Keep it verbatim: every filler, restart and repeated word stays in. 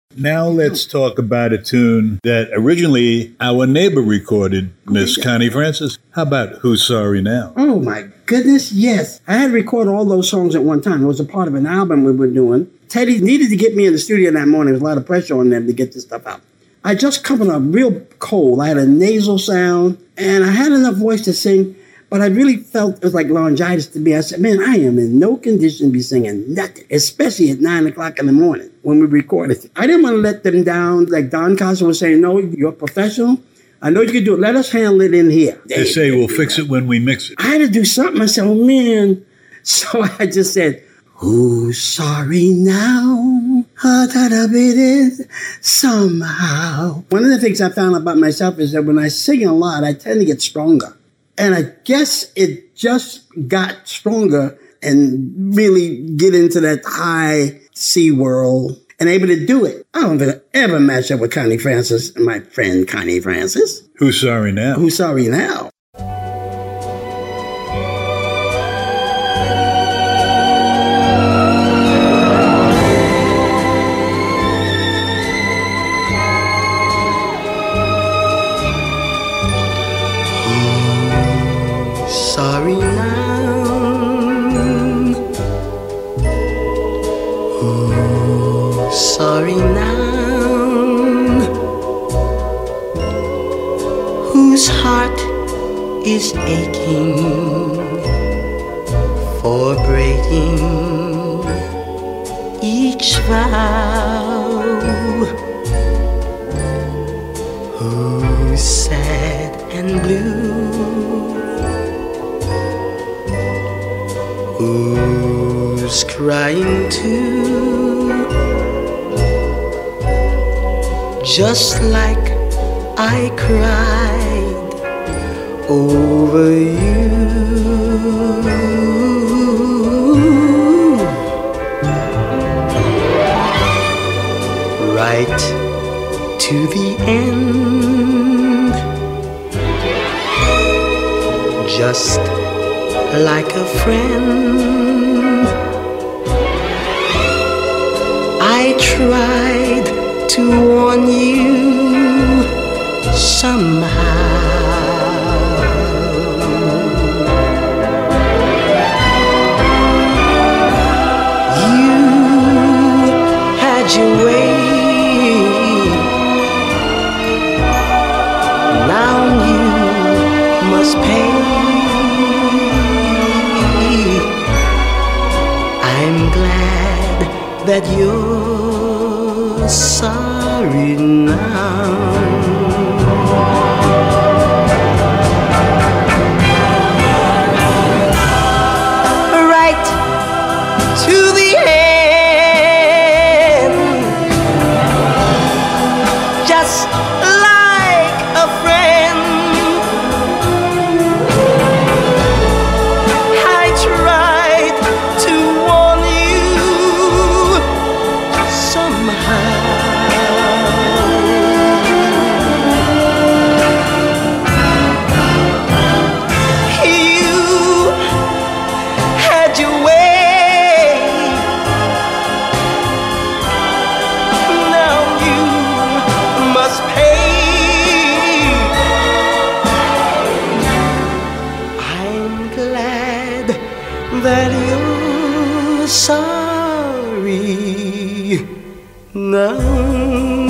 Now let's talk about a tune that originally our neighbor recorded, Miss Connie Francis. How about Who's Sorry Now? Oh my goodness, yes. I had to record all those songs at one time. It was a part of an album we were doing. Teddy needed to get me in the studio that morning. There was a lot of pressure on them to get this stuff out. I just covered a real cold. I had a nasal sound, and I had enough voice to sing, but I really felt it was like laryngitis to me. I said, man, I am in no condition to be singing nothing, especially at nine o'clock in the morning when we recorded it. I didn't want to let them down. Like Don Costa was saying, no, you're a professional. I know you can do it. Let us handle it in here. They, they say we'll fix it when we mix it. I had to do something. I said, oh, man. So I just said, who's sorry now? Ah, da it is somehow. One of the things I found about myself is that when I sing a lot, I tend to get stronger. And I guess it just got stronger and really get into that high C world and able to do it. I don't think I ever match up with Connie Francis, my friend Connie Francis. Who's sorry now? Who's sorry now? Sorry now, oh, sorry now, whose heart is aching for breaking each vow, who's sad and blue, who's crying too, just like I cried over you. Right to the end, just like a friend, I tried to warn you somehow. You had your way, now you must pay. I'm glad that you're sorry now. Right to the end, just like a friend, I tried to warn you somehow. You had your way, now you must pay. I'm glad that you're sorry now.